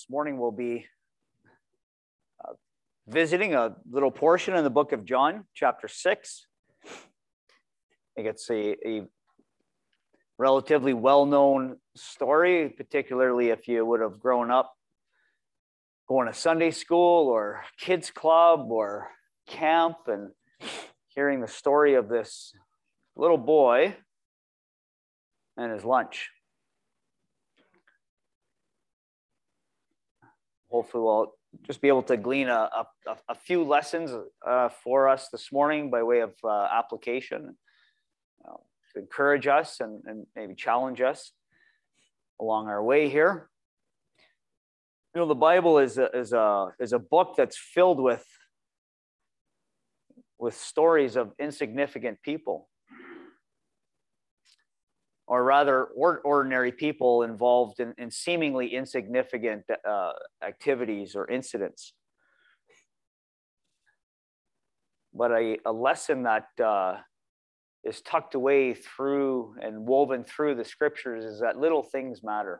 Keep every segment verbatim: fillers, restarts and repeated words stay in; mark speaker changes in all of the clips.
Speaker 1: This morning we'll be uh, visiting a little portion in the book of John, chapter six. I think it's a, a relatively well-known story, particularly if you would have grown up going to Sunday school or kids club or camp and hearing the story of this little boy and his lunch. Hopefully we'll just be able to glean a, a, a few lessons uh, for us this morning by way of uh, application uh, to encourage us and, and maybe challenge us along our way here. You know, the Bible is a, is a, is a book that's filled with, with stories of insignificant people, or rather or, ordinary people involved in, in seemingly insignificant uh, activities or incidents. But a, a lesson that uh, is tucked away through and woven through the scriptures is that little things matter.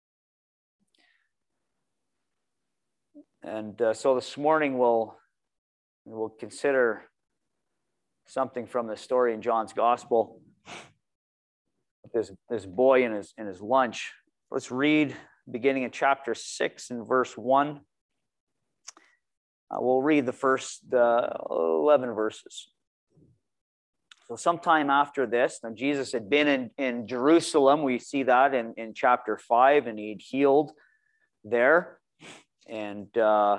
Speaker 1: And uh, so this morning we'll, we'll consider something from the story in John's gospel. This, this boy and his, and his lunch. Let's read beginning in chapter six and verse one. Uh, we'll read the first uh, eleven verses. So sometime after this, now Jesus had been in, in Jerusalem. We see that in, in chapter five, and he'd healed there. And, uh,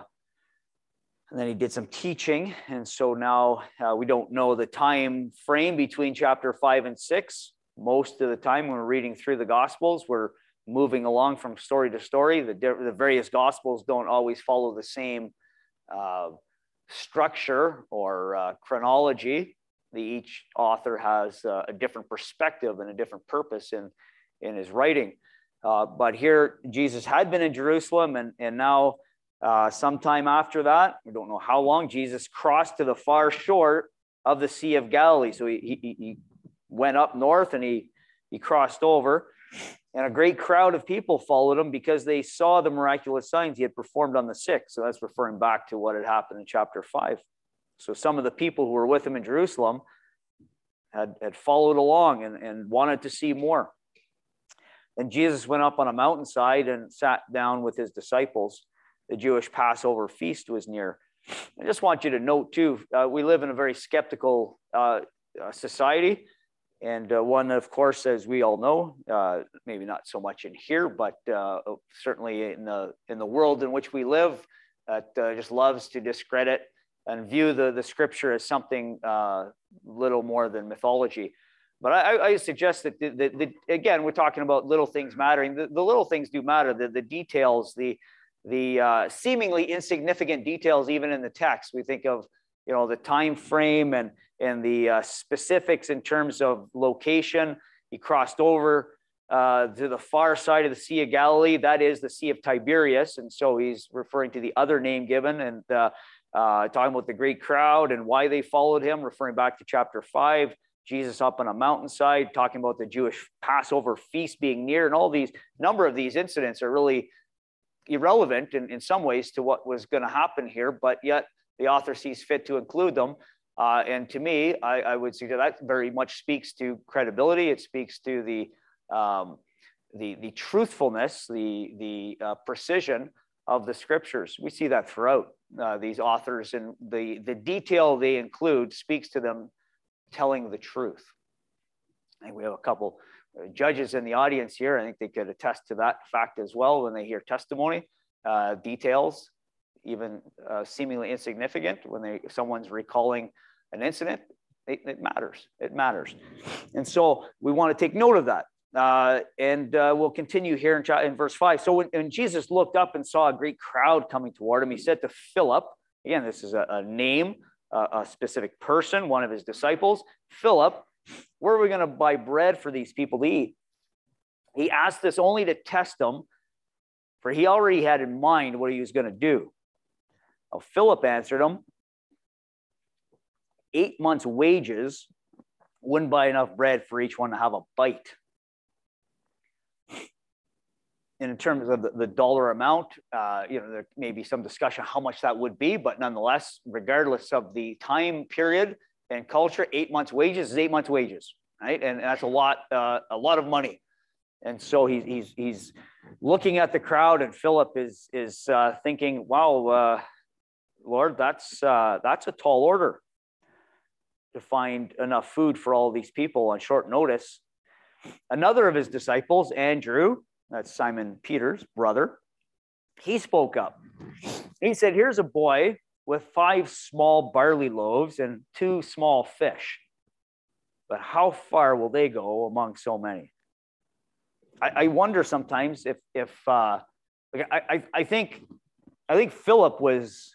Speaker 1: and then he did some teaching. And so now uh, we don't know the time frame between chapter five and six. Most of the time when we're reading through the Gospels, we're moving along from story to story. The, the various Gospels don't always follow the same uh, structure or uh, chronology. The, each author has uh, a different perspective and a different purpose in, in his writing. Uh, but here, Jesus had been in Jerusalem, and, and now uh, sometime after that, we don't know how long, Jesus crossed to the far shore of the Sea of Galilee. So he, he, he went up north and he, he crossed over, and a great crowd of people followed him because they saw the miraculous signs he had performed on the sick. So that's referring back to what had happened in chapter five. So some of the people who were with him in Jerusalem had, had followed along and, and wanted to see more. And Jesus went up on a mountainside and sat down with his disciples. The Jewish Passover feast was near. I just want you to note too, uh, we live in a very skeptical uh, uh, society. And uh, one, of course, as we all know, uh, maybe not so much in here, but uh, certainly in the in the world in which we live, that uh, just loves to discredit and view the, the scripture as something uh, little more than mythology. But I, I suggest that, the, the, the, again, we're talking about little things mattering. The, the little things do matter, the, the details, the, the uh, seemingly insignificant details, even in the text. We think of, you know, the time frame and and the uh, specifics in terms of location. He crossed over uh, to the far side of the Sea of Galilee. That is the Sea of Tiberias. And so he's referring to the other name given and uh, uh, talking about the great crowd and why they followed him, referring back to chapter five, Jesus up on a mountainside, talking about the Jewish Passover feast being near. And all these, number of these incidents are really irrelevant in, in some ways to what was going to happen here, but yet the author sees fit to include them. Uh, and to me, I, I would say that, that very much speaks to credibility. It speaks to the um, the, the truthfulness, the, the uh, precision of the scriptures. We see that throughout uh, these authors, and the, the detail they include speaks to them telling the truth. I think we have a couple judges in the audience here. I think they could attest to that fact as well when they hear testimony, uh, details, even uh, seemingly insignificant, when they someone's recalling an incident, it, it matters. It matters. And so we want to take note of that. Uh, and uh, we'll continue here in, in verse five. So when, when Jesus looked up and saw a great crowd coming toward him, he said to Philip, again, this is a, a name, uh, a specific person, one of his disciples, Philip, where are we going to buy bread for these people to eat? He asked this only to test them, for he already had in mind what he was going to do. Well, Philip answered him, eight months' wages wouldn't buy enough bread for each one to have a bite. in terms of the, the dollar amount, uh, you know, there may be some discussion how much that would be, but nonetheless, regardless of the time period and culture, eight months' wages is eight months' wages, right? And that's a lot, uh, a lot of money. And so he's he's he's looking at the crowd, and Philip is is uh, thinking, "Wow, uh, Lord, that's uh, that's a tall order to find enough food for all these people on short notice." Another of his disciples, Andrew, that's Simon Peter's brother, he spoke up. He said, "Here's a boy with five small barley loaves and two small fish. But how far will they go among so many?" I, I wonder sometimes if if uh, I, I I think I think Philip was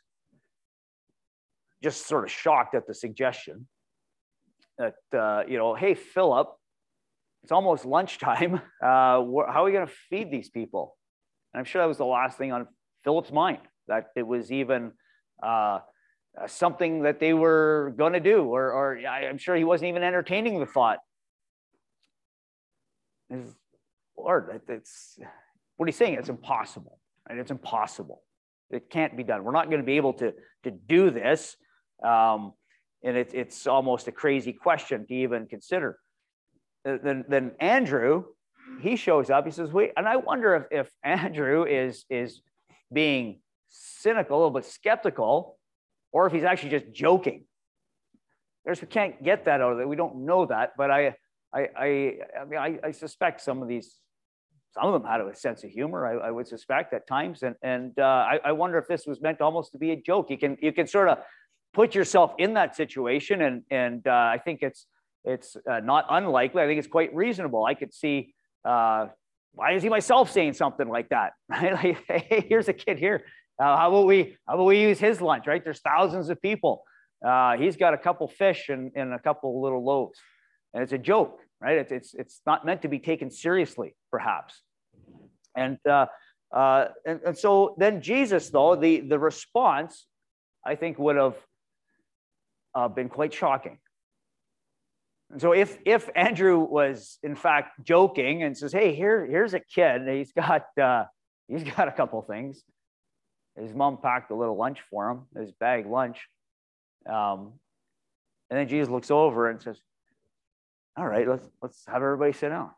Speaker 1: just sort of shocked at the suggestion that uh, you know, hey Philip, it's almost lunchtime. Uh, how are we going to feed these people? And I'm sure that was the last thing on Philip's mind, that it was even uh, something that they were going to do, or or I'm sure he wasn't even entertaining the thought. It's, Lord, it's what he's saying. It's impossible, right? It's impossible. It can't be done. We're not going to be able to to do this, um, and it's it's almost a crazy question to even consider. Then then Andrew, he shows up. He says, "Wait," and I wonder if if Andrew is is being cynical, a little bit skeptical, or if he's actually just joking. There's we can't get that out of it. We don't know that, but I I I I mean I, I suspect some of these. Some of them had a sense of humor, I, I would suspect, at times, and and uh, I, I wonder if this was meant almost to be a joke. You can you can sort of put yourself in that situation, and and uh, I think it's it's uh, not unlikely. I think it's quite reasonable. I could see uh, why is he myself saying something like that, right? Like, hey, here's a kid here. Uh, how about we how about we use his lunch, right? There's thousands of people. Uh, he's got a couple fish and, and a couple little loaves, and it's a joke. Right? It's, it's, it's not meant to be taken seriously, perhaps. And, uh, uh, and, and so then Jesus, though, the, the response, I think, would have uh, been quite shocking. And so if, if Andrew was, in fact, joking and says, hey, here, here's a kid, he's got, uh, he's got a couple things. His mom packed a little lunch for him, his bag lunch. Um, and then Jesus looks over and says, all right, let's let's have everybody sit down.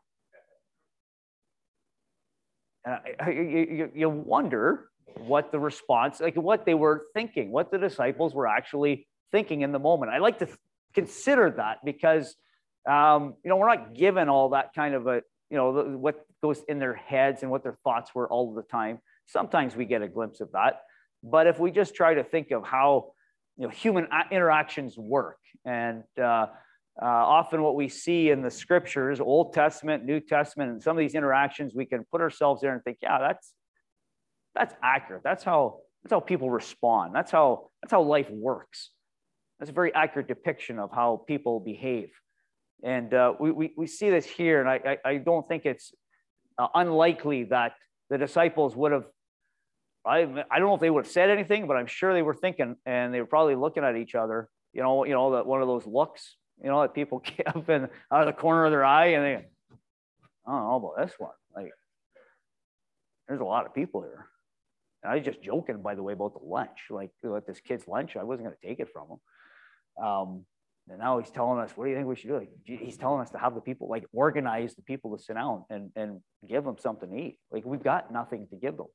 Speaker 1: And I, I, you, you wonder what the response, like what they were thinking, what the disciples were actually thinking in the moment. I like to consider that because, um, you know, we're not given all that kind of a, you know, what goes in their heads and what their thoughts were all the time. Sometimes we get a glimpse of that. But if we just try to think of how, you know, human interactions work, and uh, Uh, often what we see in the scriptures, Old Testament, New Testament, and some of these interactions, we can put ourselves there and think, yeah, that's that's accurate. That's how that's how people respond. That's how that's how life works. That's a very accurate depiction of how people behave. And uh, we, we we see this here, and I I, I don't think it's uh, unlikely that the disciples would have. I I don't know if they would have said anything, but I'm sure they were thinking, and they were probably looking at each other. You know, you know that one of those looks. You know, that people give and out of the corner of their eye, and they, I don't know about this one. Like, there's a lot of people here. And I was just joking, by the way, about the lunch. Like, at this kid's lunch, I wasn't going to take it from him. Um, and now he's telling us, what do you think we should do? Like, he's telling us to have the people, like, organize the people to sit down and, and give them something to eat. Like, we've got nothing to give them.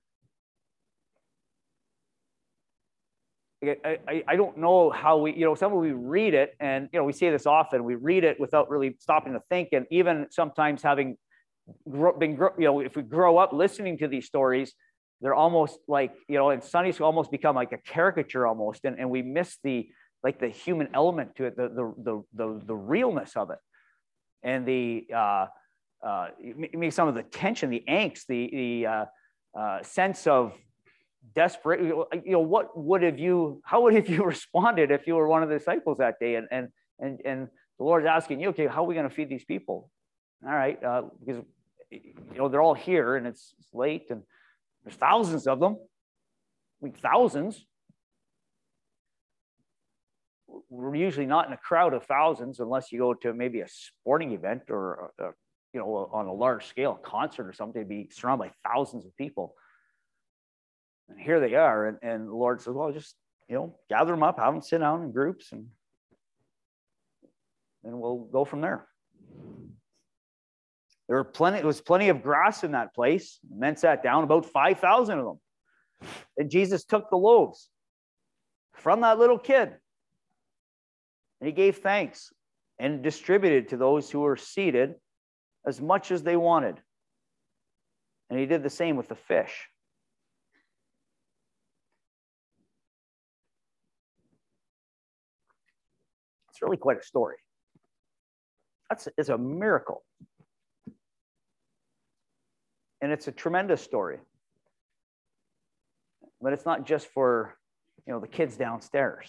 Speaker 1: I, I, I don't know how we, you know, some of we read it, and, you know, we say this often, we read it without really stopping to think. And even sometimes having been, you know, if we grow up listening to these stories, they're almost like, you know, in Sunday school almost become like a caricature almost. And, and we miss the, like the human element to it, the, the, the, the, the realness of it. And the, uh, uh, maybe some of the tension, the angst, the, the uh, uh, sense of desperate, you know, what would have you, how would have you responded if you were one of the disciples that day? And, and, and, and the Lord's asking you, okay, how are we going to feed these people? All right. Uh, because, you know, they're all here and it's, it's late and there's thousands of them. I mean, thousands. We're usually not in a crowd of thousands unless you go to maybe a sporting event or a you know, on a large scale concert or something, to be surrounded by thousands of people. And here they are. And, and the Lord says, well, just, you know, gather them up, have them sit down in groups, and, and we'll go from there. There were plenty, there was plenty of grass in that place. The men sat down, about five thousand of them. And Jesus took the loaves from that little kid, and he gave thanks and distributed to those who were seated as much as they wanted. And he did the same with the fish. It's really quite a story. That's it's a miracle. And it's a tremendous story. But it's not just for, you know, the kids downstairs.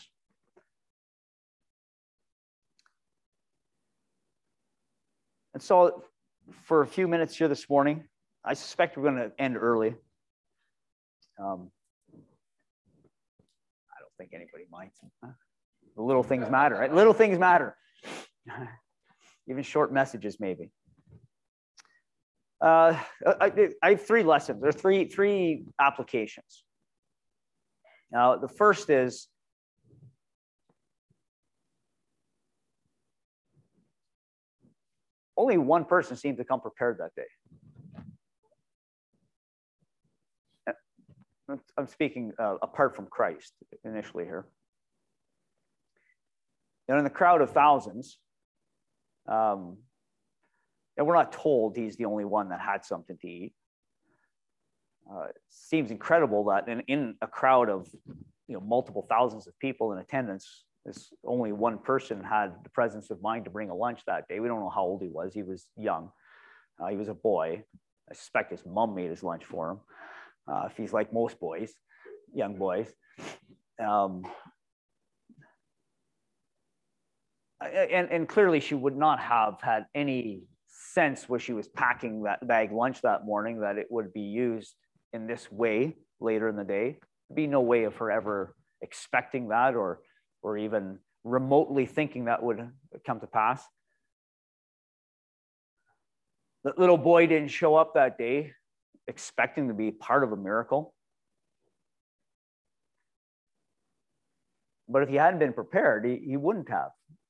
Speaker 1: And so for a few minutes here this morning, I suspect we're going to end early. Um, I don't think anybody minds. The little things matter, right? Little things matter. Even short messages, maybe. Uh, I, I have three lessons. There are three, three applications. Now, the first is only one person seemed to come prepared that day. I'm speaking uh, apart from Christ initially here. And in the crowd of thousands, um, and we're not told he's the only one that had something to eat. Uh, it seems incredible that in, in a crowd of, you know, multiple thousands of people in attendance, this only one person had the presence of mind to bring a lunch that day. We don't know how old he was. He was young. Uh, he was a boy. I suspect his mom made his lunch for him. Uh, if he's like most boys, young boys. Um, and, and clearly she would not have had any sense when she was packing that bag lunch that morning that it would be used in this way later in the day. There'd be no way of her ever expecting that or, or even remotely thinking that would come to pass. The little boy didn't show up that day expecting to be part of a miracle. But if he hadn't been prepared, he, he wouldn't have.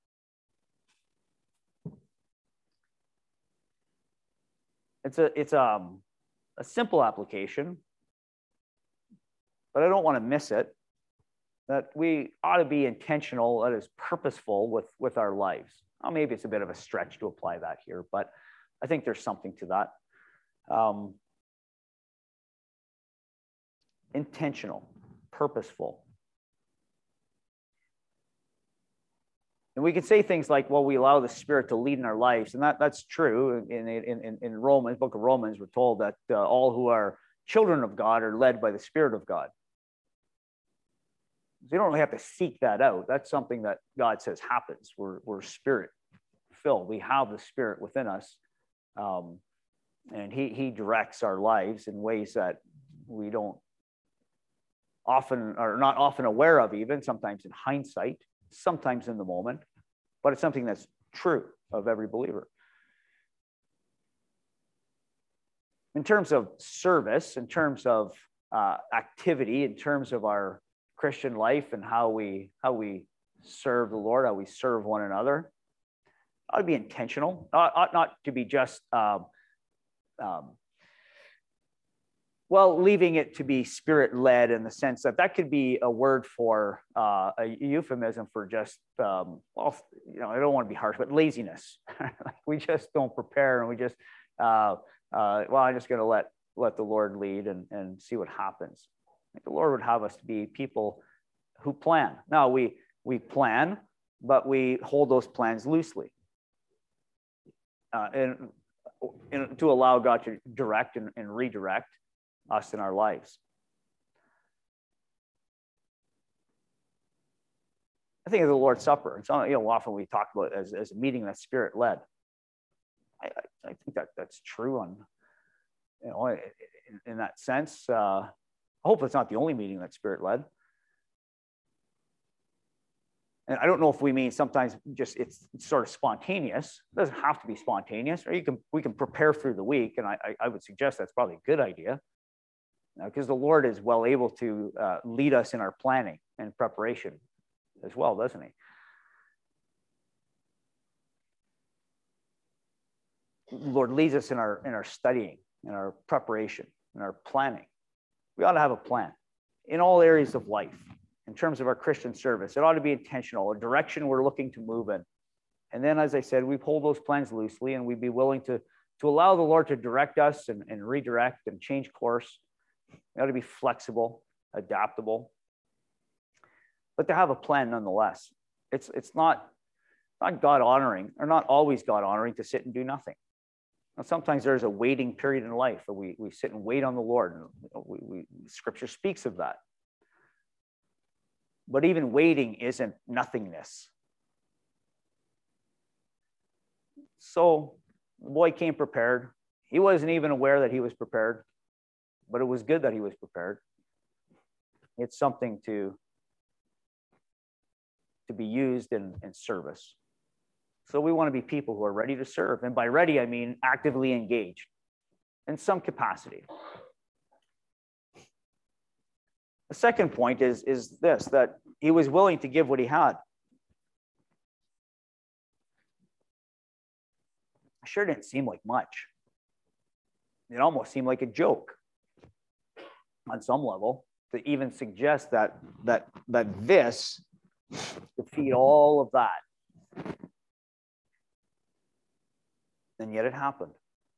Speaker 1: It's a it's um, a simple application, but I don't want to miss it, that we ought to be intentional, that is purposeful with, with our lives. Well, maybe it's a bit of a stretch to apply that here, but I think there's something to that. Um, intentional, purposeful. And we could say things like, well, we allow the Spirit to lead in our lives. And that, that's true. In, in, in, in Romans, book of Romans, we're told that uh, all who are children of God are led by the Spirit of God. So you don't really have to seek that out. That's something that God says happens. We're, we're Spirit filled. We have the Spirit within us. Um, and he, he directs our lives in ways that we don't often, or not often aware of even, sometimes in hindsight, sometimes in the moment, but it's something that's true of every believer. In terms of service, in terms of uh, activity, in terms of our Christian life and how we how we serve the Lord, how we serve one another, ought to be intentional. Ought, ought not to be just um, um, well, leaving it to be Spirit-led in the sense that that could be a word for uh, a euphemism for just, um, well, you know, I don't want to be harsh, but laziness. We just don't prepare and we just, uh, uh, well, I'm just going to let let the Lord lead and, and see what happens. The Lord would have us to be people who plan. Now, we, we plan, but we hold those plans loosely. Uh, and, and to allow God to direct and, and redirect us in our lives. I think of the Lord's Supper. It's you know often we talk about it as, as a meeting that's Spirit-led. I, I, I think that that's true on you know in, in that sense. Uh, I hope it's not the only meeting that's Spirit-led. And I don't know if we mean sometimes just it's sort of spontaneous. It doesn't have to be spontaneous, or you can we can prepare through the week. And I, I would suggest that's probably a good idea, because the Lord is well able to uh, lead us in our planning and preparation as well, doesn't he? The Lord leads us in our in our studying, in our preparation, in our planning. We ought to have a plan in all areas of life. In terms of our Christian service, it ought to be intentional, a direction we're looking to move in. And then, as I said, we hold those plans loosely, and we'd be willing to, to allow the Lord to direct us and, and redirect and change course. We ought to be flexible, adaptable, but to have a plan nonetheless. It's, it's not, not God-honoring, or not always God-honoring, to sit and do nothing. Now, sometimes there's a waiting period in life where we, we sit and wait on the Lord. And we, we, Scripture speaks of that. But even waiting isn't nothingness. So the boy came prepared. He wasn't even aware that he was prepared, but it was good that he was prepared. It's something to, to be used in, in service. So we want to be people who are ready to serve. And by ready, I mean actively engaged in some capacity. The second point is, is this, that he was willing to give what he had. It sure didn't seem like much. It almost seemed like a joke on some level to even suggest that, that, that this could feed all of that. And yet it happened.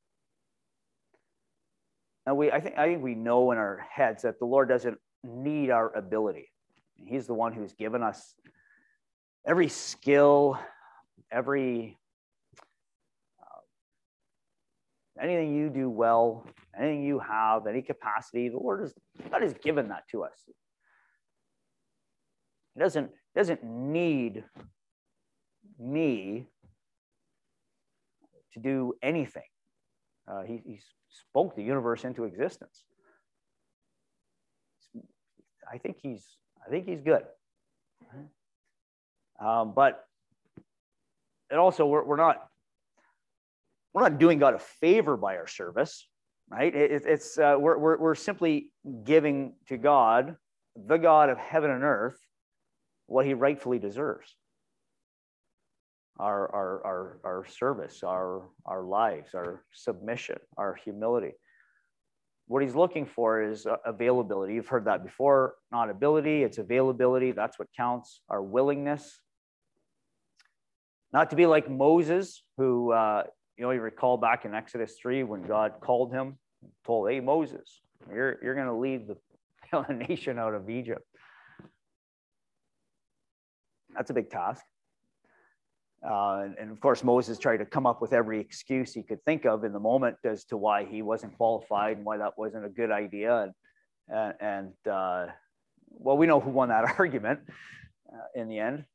Speaker 1: Now, we, I think, I think we know in our heads that the Lord doesn't need our ability. He's the one who's given us every skill, every uh, anything you do well, anything you have, any capacity. The Lord has God has given that to us. He doesn't doesn't need me to do anything. Uh, he, he spoke the universe into existence. I think he's, I think he's good. Um, but it also, we're, we're not, we're not doing God a favor by our service, right? It, it's, uh, we're, we're, we're simply giving to God, the God of heaven and earth, what he rightfully deserves. Our, our, our, our service, our, our lives, our submission, our humility. What he's looking for is availability. You've heard that before. Not ability, it's availability. That's what counts. Our willingness. Not to be like Moses, who, uh, you know, you recall back in Exodus three when God called him, told, hey, Moses, you're, you're going to lead the nation out of Egypt. That's a big task. Uh, and, and of course, Moses tried to come up with every excuse he could think of in the moment as to why he wasn't qualified and why that wasn't a good idea. And, and, and uh, well, we know who won that argument uh, in the end.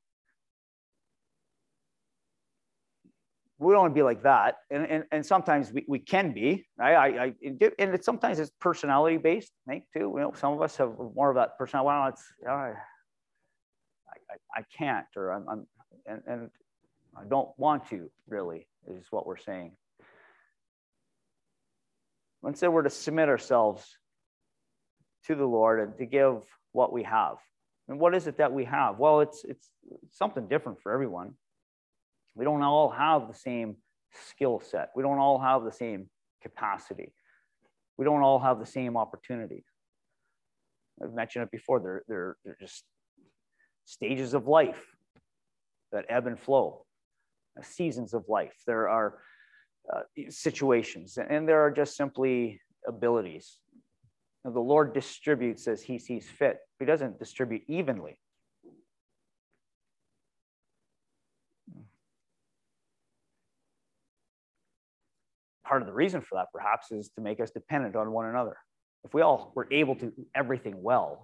Speaker 1: We don't want to be like that. And, and, and sometimes we, we can be, right? I, I, and it's sometimes it's personality based, right, too. You know, some of us have more of that personality. Well, it's, uh, I, I, I can't, or I'm, I'm and, and I don't want to, really, is what we're saying. Instead, we're to submit ourselves to the Lord and to give what we have. And what is it that we have? Well, it's, it's something different for everyone. We don't all have the same skill set. We don't all have the same capacity. We don't all have the same opportunities. I've mentioned it before. They're, they're, they're just stages of life that ebb and flow. Seasons of life. There are uh, situations, and there are just simply abilities. And the Lord distributes as he sees fit. He doesn't distribute evenly. Part of the reason for that, perhaps, is to make us dependent on one another. If we all were able to do everything well,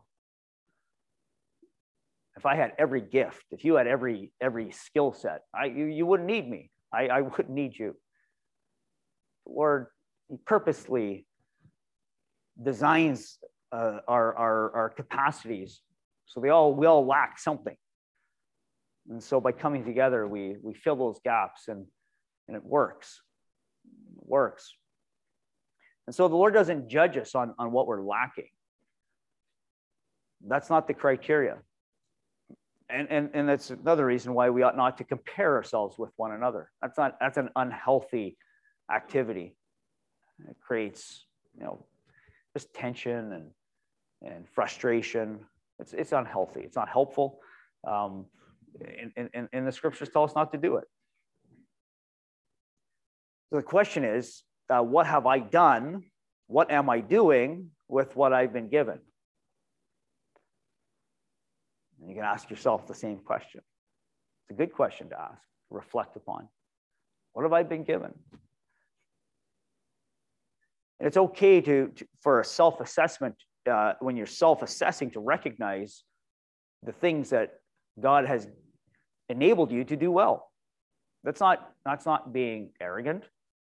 Speaker 1: if I had every gift, if you had every every skill set, I, you, you wouldn't need me. I, I wouldn't need you. The Lord, he purposely designs uh, our, our, our capacities so they all, we all lack something. And so by coming together, we, we fill those gaps, and, and it works. It works. And so the Lord doesn't judge us on, on what we're lacking. That's not the criteria. And, and, and that's another reason why we ought not to compare ourselves with one another. That's not, that's an unhealthy activity. It creates, you know, just tension and, and frustration. It's, it's unhealthy. It's not helpful. Um, and, and, and the scriptures tell us not to do it. So the question is, uh, what have I done? What am I doing with what I've been given? And you can ask yourself the same question. It's a good question to ask, reflect upon. What have I been given? And it's okay to, to for a self-assessment, uh, when you're self-assessing, to recognize the things that God has enabled you to do well. That's not, that's not being arrogant.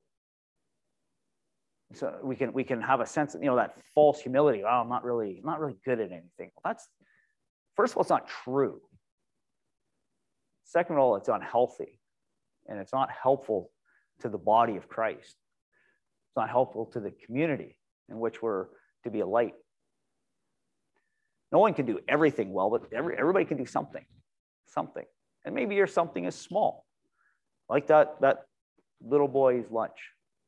Speaker 1: So we can, we can have a sense of, you know, that false humility. Oh, I'm not really, I'm not really good at anything. Well, that's, first of all, it's not true. Second of all, it's unhealthy, and it's not helpful to the body of Christ. It's not helpful to the community in which we're to be a light. No one can do everything well, but every, everybody can do something, something. And maybe your something is small, like that, that little boy's lunch.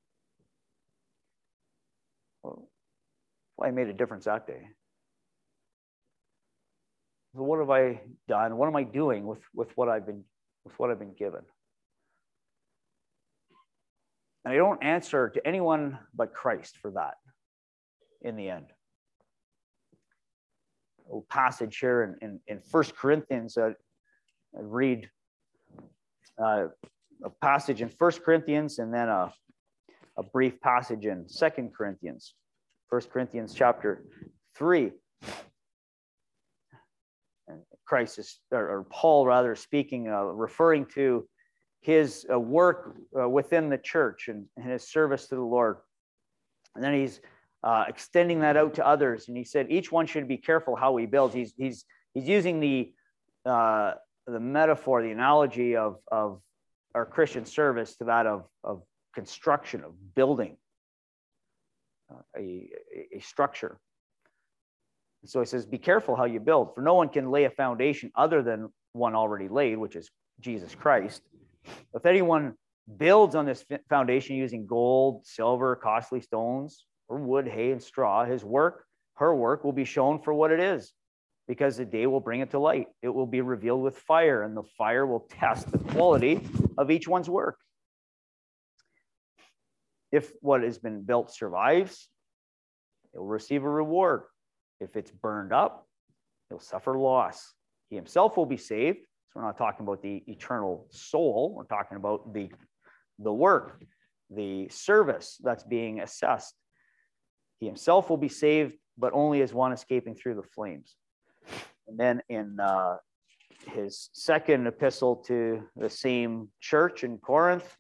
Speaker 1: Well, I made a difference that day. So what have I done? What am I doing with, with what I've been with what I've been given? And I don't answer to anyone but Christ for that in the end. A passage here in, in, in First Corinthians, uh, I read uh, a passage in First Corinthians and then a, a brief passage in Second Corinthians. First Corinthians chapter three. And Christ is, or, or Paul rather, speaking, uh, referring to his uh, work uh, within the church and, and his service to the Lord. And then he's uh, extending that out to others. And he said, each one should be careful how he builds. He's, he's, he's using the, uh, the metaphor, the analogy of, of our Christian service to that of, of construction, of building uh, a, a structure. So he says, be careful how you build, for no one can lay a foundation other than one already laid, which is Jesus Christ. If anyone builds on this foundation using gold, silver, costly stones, or wood, hay, and straw, his work, her work will be shown for what it is, because the day will bring it to light. It will be revealed with fire, and the fire will test the quality of each one's work. If what has been built survives, it will receive a reward. If it's burned up, he'll suffer loss. He himself will be saved. So we're not talking about the eternal soul. We're talking about the, the work, the service that's being assessed. He himself will be saved, but only as one escaping through the flames. And then in uh, his second epistle to the same church in Corinth,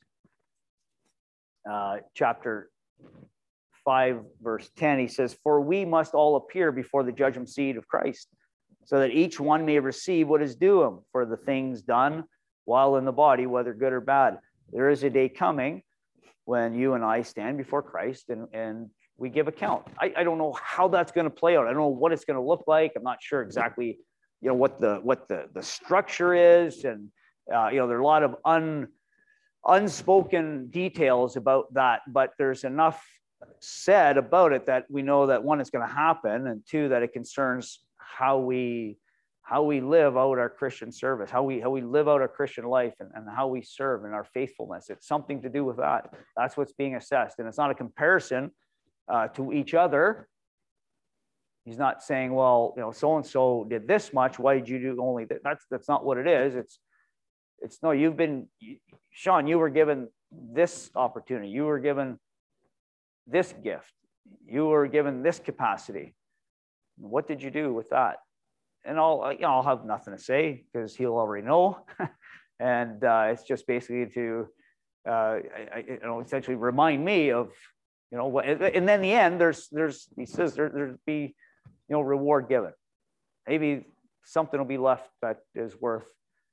Speaker 1: uh, chapter five, verse ten, he says, for we must all appear before the judgment seat of Christ, so that each one may receive what is due him for the things done while in the body, whether good or bad. There is a day coming when you and I stand before Christ and, and we give account. I, I don't know how that's going to play out. I don't know what it's going to look like. I'm not sure exactly, you know, what the what the, the structure is. And, uh, you know, there are a lot of un, unspoken details about that, but there's enough said about it that we know that one, it's going to happen, and two, that it concerns how we how we live out our Christian service, how we how we live out our Christian life, and, and how we serve and our faithfulness. It's something to do with that. That's what's being assessed, and it's not a comparison uh, to each other. He's not saying, well, you know, so and so did this much. Why did you do only that? That's that's not what it is. It's it's no. You've been, Sean. You were given this opportunity. You were given this gift. You were given this capacity. What did you do with that? And I'll, you know, I'll have nothing to say because he'll already know. And uh, it's just basically to, uh, I, I, you know, essentially remind me of, you know, what. And then in the end, there's, there's, he says there, there'd be, you know, reward given. Maybe something will be left that is worth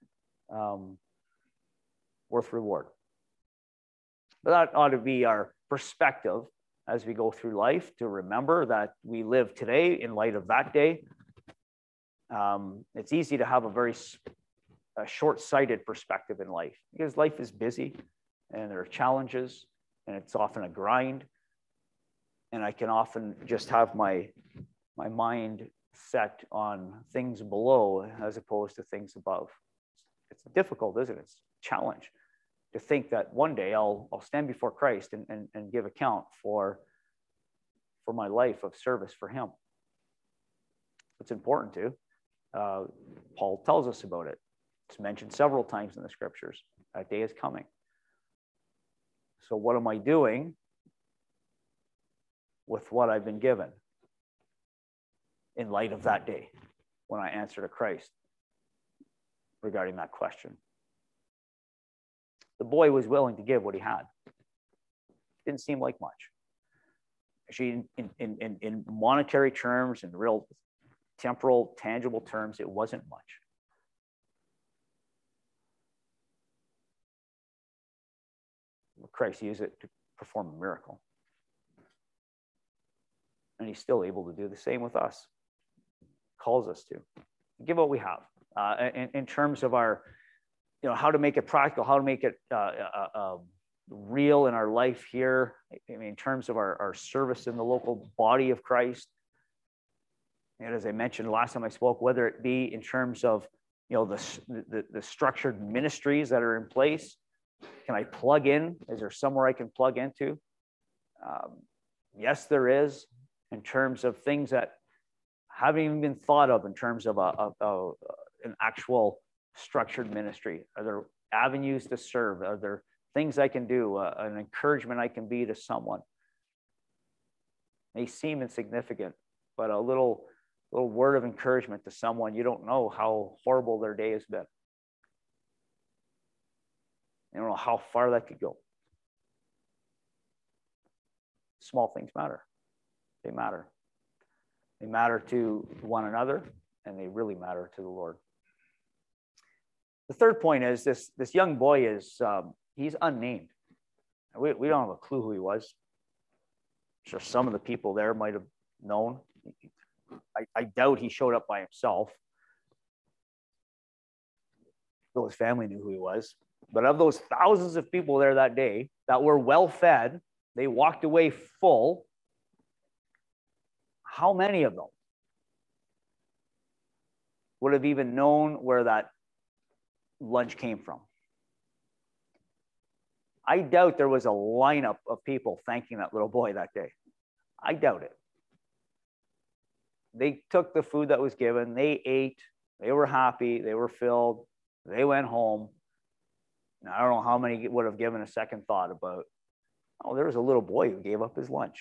Speaker 1: um, worth reward. But that ought to be our perspective as we go through life, to remember that we live today in light of that day. Um, it's easy to have a very a short-sighted perspective in life, because life is busy and there are challenges and it's often a grind. And I can often just have my, my mind set on things below as opposed to things above. It's difficult, isn't it? It's a challenge to think that one day I'll, I'll stand before Christ and, and, and give account for, for my life of service for him. It's important to. Uh, Paul tells us about it. It's mentioned several times in the scriptures. That day is coming. So what am I doing with what I've been given in light of that day when I answer to Christ regarding that question? The boy was willing to give what he had. Didn't seem like much. Actually, in, in, in, in monetary terms and real temporal, tangible terms, it wasn't much. Christ used it to perform a miracle. And he's still able to do the same with us. Calls us to give what we have. Uh, in, in terms of our, you know, how to make it practical, how to make it uh, uh, uh, real in our life here. I mean, in terms of our, our service in the local body of Christ. And as I mentioned last time I spoke, whether it be in terms of, you know, the, the, the structured ministries that are in place. Can I plug in? Is there somewhere I can plug into? Um, yes, there is, in terms of things that haven't even been thought of in terms of a, a, a, an actual structured ministry. Are there avenues to serve? Are there things I can do? Uh, an encouragement I can be to someone? May seem insignificant, but a little, little word of encouragement to someone, you don't know how horrible their day has been. You don't know how far that could go. Small things matter. They matter. They matter to one another, and they really matter to the Lord. The third point is this, this young boy is, um, he's unnamed. We, we don't have a clue who he was. I'm sure some of the people there might have known. I, I doubt he showed up by himself. Though his family knew who he was. But of those thousands of people there that day that were well fed, they walked away full. How many of them would have even known where that lunch came from? I doubt there was a lineup of people thanking that little boy that day. I doubt it. They took the food that was given, they ate, they were happy, they were filled, they went home. Now, I don't know how many would have given a second thought about, oh, there was a little boy who gave up his lunch.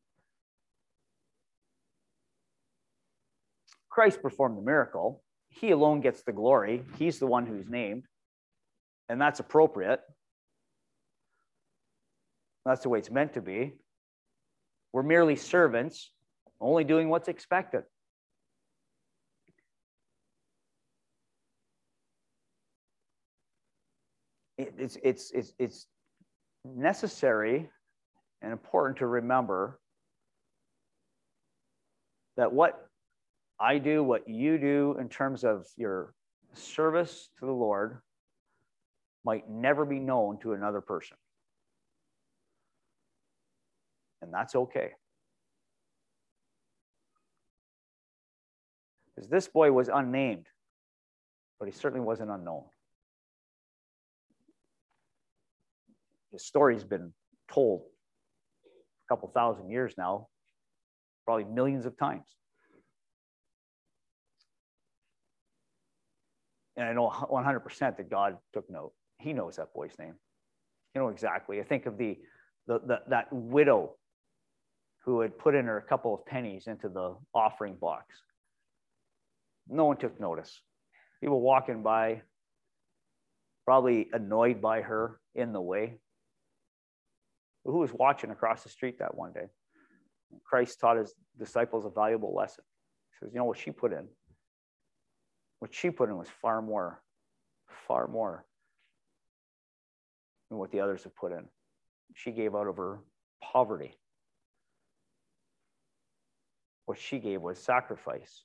Speaker 1: Christ performed the miracle. He alone gets the glory. He's the one who's named. And that's appropriate. That's the way it's meant to be. We're merely servants, only doing what's expected. It's, it's, it's, it's necessary and important to remember that what I do, what you do in terms of your service to the Lord might never be known to another person. And that's okay. Because this boy was unnamed, but he certainly wasn't unknown. His story's been told a couple thousand years now, probably millions of times. And I know one hundred percent that God took note. He knows that boy's name. You know exactly. I think of the, the, the that widow who had put in her a couple of pennies into the offering box. No one took notice. People walking by, probably annoyed by her in the way. But who was watching across the street that one day? Christ taught his disciples a valuable lesson. He says, you know what she put in? What she put in was far more far more than what the others have put in. She gave out of her poverty. What she gave was sacrifice.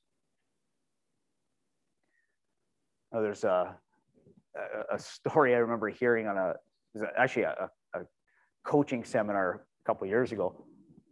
Speaker 1: Now, there's a, a, a story I remember hearing on a, it was actually a, a coaching seminar a couple of years ago.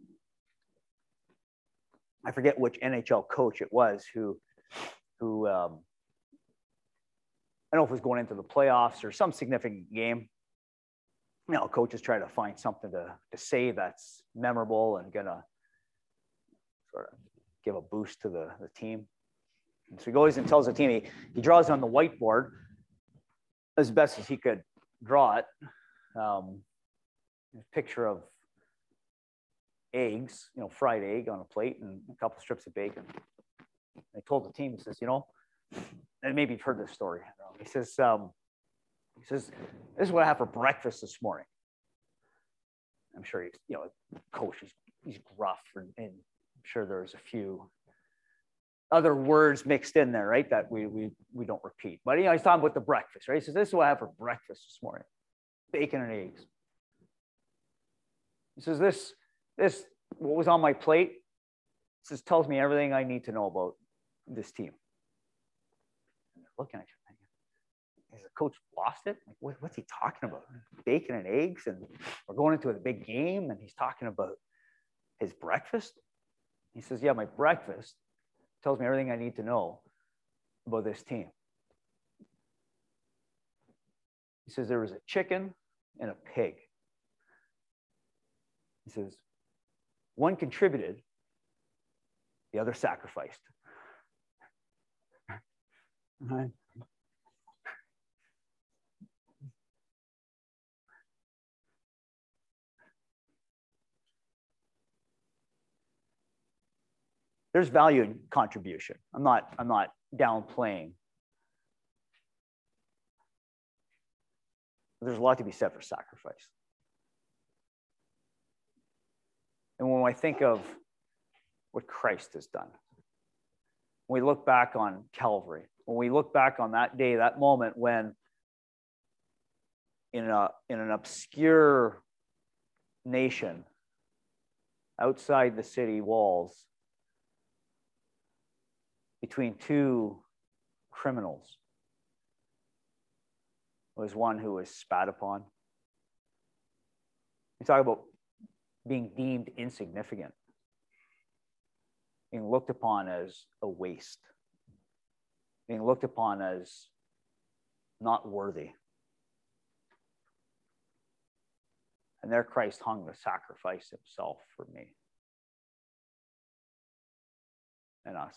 Speaker 1: I forget which N H L coach it was who, who um, I don't know if it was going into the playoffs or some significant game. You know, coaches try to find something to, to say that's memorable and gonna sort of give a boost to the, the team. And so he goes and tells the team, he, he draws on the whiteboard as best as he could draw it, um, a picture of eggs, you know, fried egg on a plate and a couple of strips of bacon. I told the team, he says, you know, and maybe you've heard this story. I don't know. He says, um, he says, this is what I had for breakfast this morning. I'm sure he's, you know, coach, he's, he's gruff, and, and I'm sure there's a few other words mixed in there, right, that we, we, we don't repeat. But, you know, he's talking about the breakfast, right? He says, this is what I had for breakfast this morning, bacon and eggs. He says, this, this, what was on my plate, this tells me everything I need to know about this team. And they're looking at you thinking, has the coach lost it? Like, what, what's he talking about? Bacon and eggs, and we're going into a big game, and he's talking about his breakfast. He says, yeah, my breakfast tells me everything I need to know about this team. He says, there was a chicken and a pig. He says, one contributed, the other sacrificed. Right. There's value in contribution. I'm not, I'm not downplaying. There's a lot to be said for sacrifice. And when I think of what Christ has done, when we look back on Calvary, when we look back on that day, that moment when in, a, in an obscure nation outside the city walls, between two criminals, was one who was spat upon. We talk about being deemed insignificant, being looked upon as a waste, being looked upon as not worthy. And there Christ hung to sacrifice himself for me and us.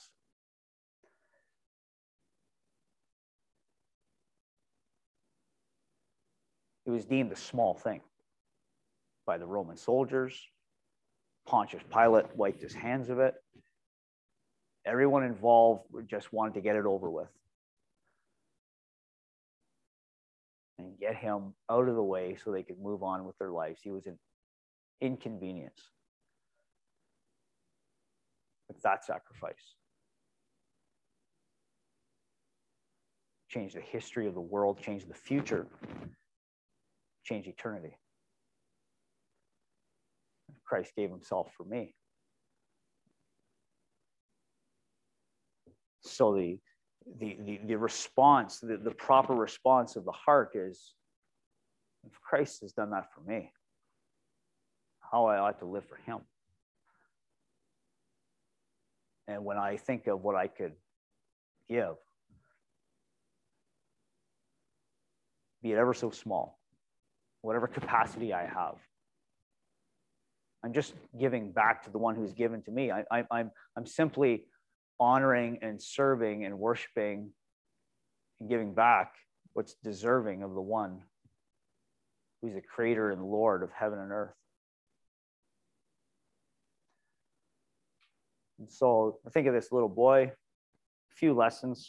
Speaker 1: It was deemed a small thing by the Roman soldiers. Pontius Pilate wiped his hands of it. Everyone involved just wanted to get it over with and get him out of the way so they could move on with their lives. He was an inconvenience. But that sacrifice changed the history of the world, changed the future, changed eternity. Christ gave himself for me. So the, the, the, the response, the, the proper response of the heart is, if Christ has done that for me, how I ought to live for him. And when I think of what I could give, be it ever so small, whatever capacity I have, I'm just giving back to the one who's given to me. I, I, I'm, I'm simply honoring and serving and worshiping and giving back what's deserving of the one who's the creator and Lord of heaven and earth. And so I think of this little boy, a few lessons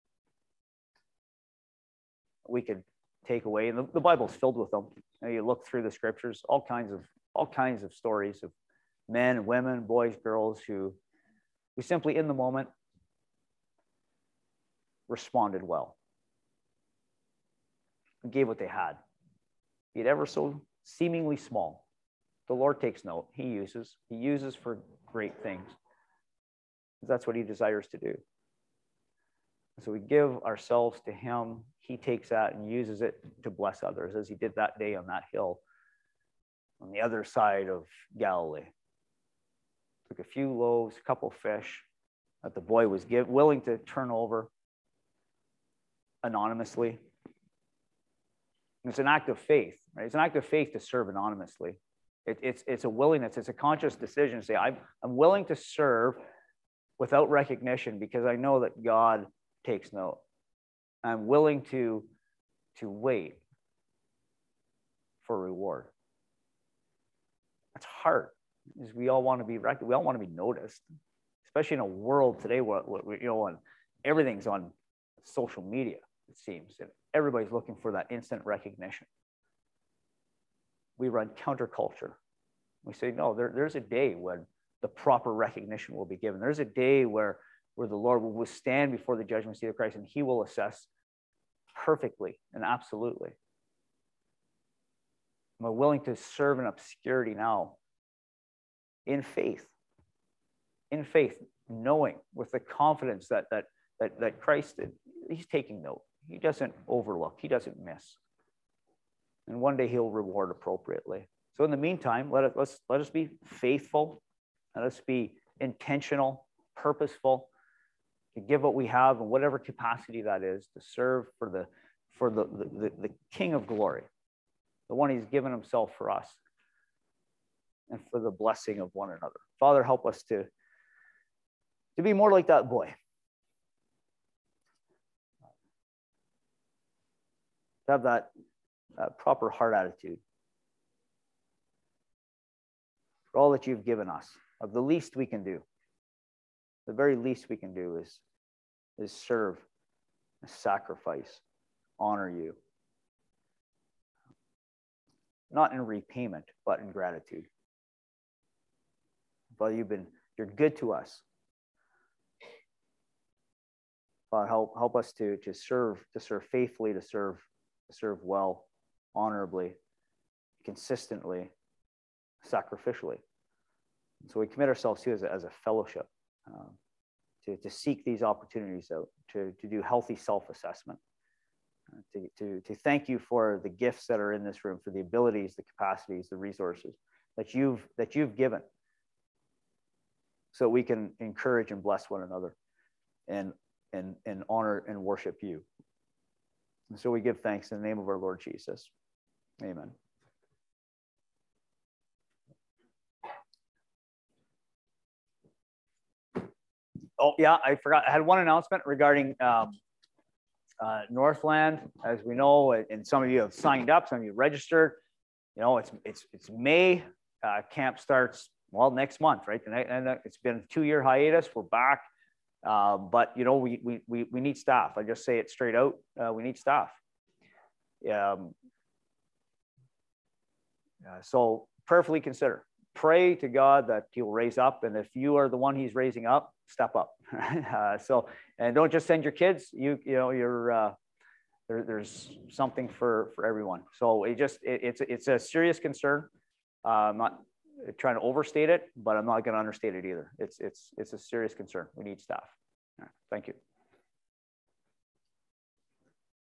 Speaker 1: we could take away. And the, the Bible's filled with them. You know, you look through the scriptures, all kinds of all kinds of stories of men and women, boys, girls who, who simply in the moment responded well. gave what they had, be it ever so seemingly small. The Lord takes note. He uses. He uses for great things. That's what he desires to do. So we give ourselves to him. He takes that and uses it to bless others, as he did that day on that hill on the other side of Galilee. Took a few loaves, a couple fish that the boy was give, willing to turn over anonymously. And it's an act of faith, right? It's an act of faith to serve anonymously. It, it's, it's a willingness, it's a conscious decision to say, I'm, I'm willing to serve without recognition because I know that God takes note. I'm willing to, to wait for reward. That's hard, because we all want to be recognized. We all want to be noticed, especially in a world today where, where you know, when everything's on social media, it seems, and everybody's looking for that instant recognition. We run counterculture. We say, no, there, there's a day when the proper recognition will be given. There's a day where, where the Lord will stand before the judgment seat of Christ, and he will assess perfectly and absolutely. Am I willing to serve in obscurity now? In faith. In faith, knowing with the confidence that, that, that, that Christ, he's taking note. He doesn't overlook. He doesn't miss. And one day he'll reward appropriately. So in the meantime, let us, let's, let us be faithful. Let us be intentional, purposeful, to give what we have in whatever capacity that is, to serve for the, for the, the, the King of glory, the one he's given himself for us, and for the blessing of one another. Father, help us to, to be more like that boy. To have that uh, proper heart attitude for all that you've given us. Of the least we can do, the very least we can do is, is serve, sacrifice, honor you. Not in repayment, but in gratitude. Father, you've been, you're good to us. Father, help, help us to, to serve, to serve faithfully, to serve, to serve well, honorably, consistently, sacrificially. So we commit ourselves to as a, as a fellowship, um, to, to seek these opportunities out, to, to do healthy self-assessment, uh, to, to, to thank you for the gifts that are in this room, for the abilities, the capacities, the resources that you've, that you've given, so we can encourage and bless one another and, and, and honor and worship you. And so we give thanks in the name of our Lord Jesus. Amen. Oh, yeah, I forgot. I had one announcement regarding um, uh, Northland. As we know, and some of you have signed up, some of you registered. You know, it's it's it's May. Uh, camp starts, well, next month, right? And it's been a two-year hiatus. We're back. Uh, but, you know, we, we, we, we need staff. I just say it straight out. Uh, we need staff. Um, uh, so prayerfully consider. Pray to God that he'll raise up. And if you are the one he's raising up, step up. uh, so, and don't just send your kids. You, you know, you're, uh, there, there's something for, for everyone. So it just, it, it's, it's a serious concern. Uh, I'm not trying to overstate it, but I'm not going to understate it either. It's, it's, it's a serious concern. We need staff. All right, thank you.